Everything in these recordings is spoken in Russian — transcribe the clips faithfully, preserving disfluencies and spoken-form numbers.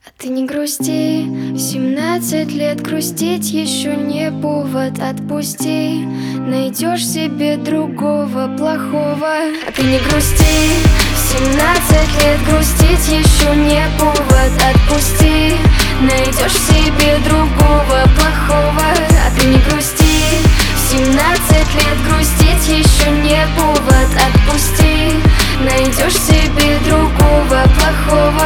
А ты не грусти, в семнадцать лет грустить еще не повод. Отпусти, найдешь себе другого плохого. А ты не грусти, в семнадцать лет грустить еще не повод. Отпусти, найдешь себе другого плохого. А ты не грусти, в семнадцать лет грустить еще не повод. Отпусти, найдешь себе другого плохого.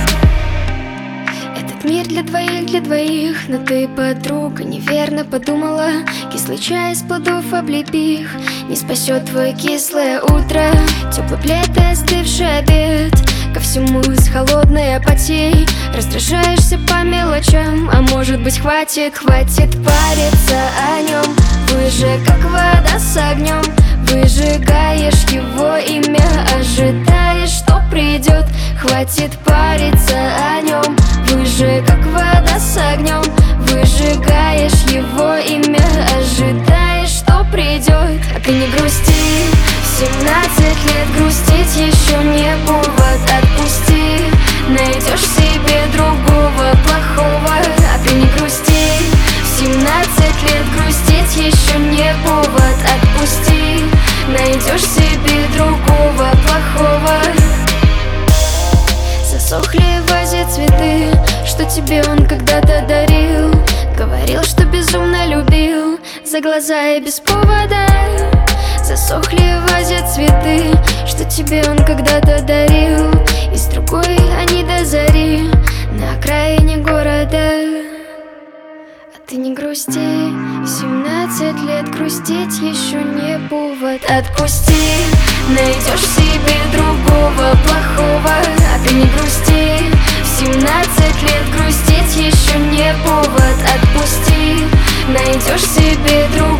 Мир для двоих, для двоих, но ты, подруга, неверно подумала. Кислый чай из плодов облепих не спасет твое кислое утро. Теплый плед и остывший обед, ко всему с холодной апатией. Раздражаешься по мелочам, а может быть хватит, хватит париться о нем. Вы же как вода с огнем, выжигаешь его имя, ожидаешь, что придет. Хватит париться о нем. Вы же как вода с огнем, выжигаешь его имя, ожидаешь, что придет. А ты не грусти, в семнадцать лет грустить еще не повод. Отпусти, найдешь себе другого плохого. А ты не грусти, в семнадцать лет грустить еще не повод. Отпусти, найдешь себе другого плохого. Засохли в вазе цветы, что тебе он когда-то дарил. Говорил, что безумно любил, за глаза и без повода. Засохли в вазе цветы, что тебе он когда-то дарил. И с другой они до зари на окраине города. А ты не грусти, в семнадцать лет грустить еще не повод. Отпусти, найдешь себе другого плохого. А ты не грусти, в семнадцать лет грустить еще не повод. Отпусти, найдешь себе другого.